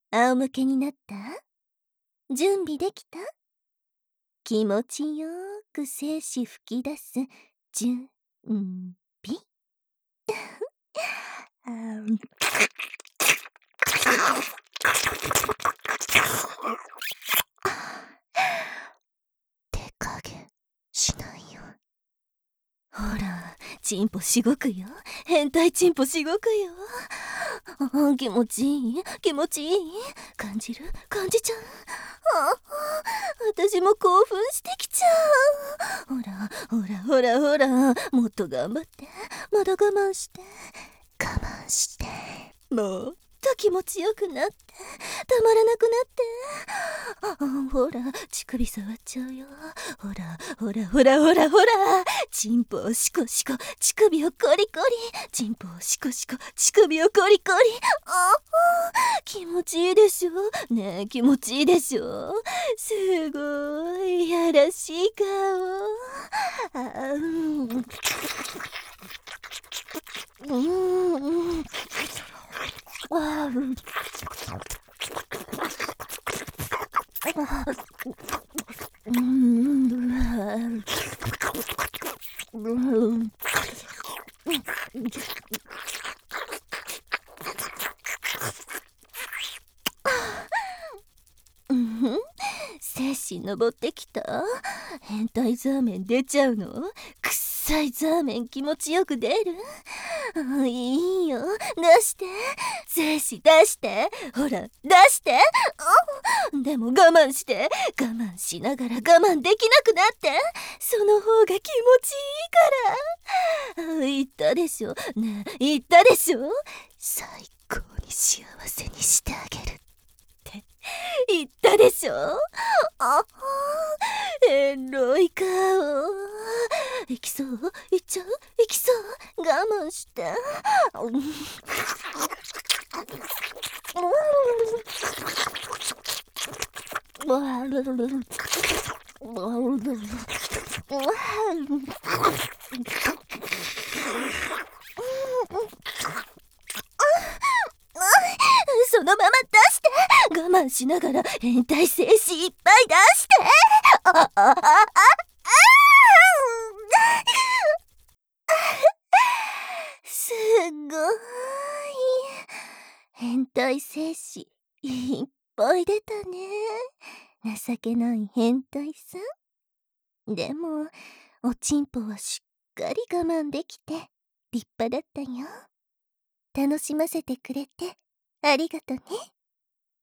仰向けになった？準備できた？気持ちよく精子吹き出す準備あー手加減しないよ。ほら、チンポしごくよ。変態チンポしごくよ。気持ちいい？気持ちいい？感じる？感じちゃう？私も興奮してきちゃう。ほら、ほら、ほら、ほら。もっと頑張って。まだ我慢して。我慢して。もっと気持ちよくなって。たまらなくなって。ほら、乳首触っちゃうよ。ほら、ほら、ほら、ほら、ほら。チンポをシコシコ、乳首をコリコリ。チンポをシコシコ、乳首をコリコリ。気持ちいいでしょ？ねえ、気持ちいいでしょ？すごいやらしい顔。精子登ってきた？変態ザーメン出ちゃうの？くっさいザーメン気持ちよく出る？いいよ、出して。精子出して。ほら、出して。でも我慢して。我慢しながら我慢できなくなって。その方が気持ちいいから。言ったでしょ。ねえ、言ったでしょ。最高に幸せにしてあげるって言ったでしょ。エロい顔。いきそう？いっちゃう？いきそう？我慢して。そのまま出して。我慢しながら変態精子いっぱい出して。すごい。変態精子いっぱい出たね。情けない変態さん。でも、おちんぽはしっかり我慢できて立派だったよ。楽しませてくれてありがとね。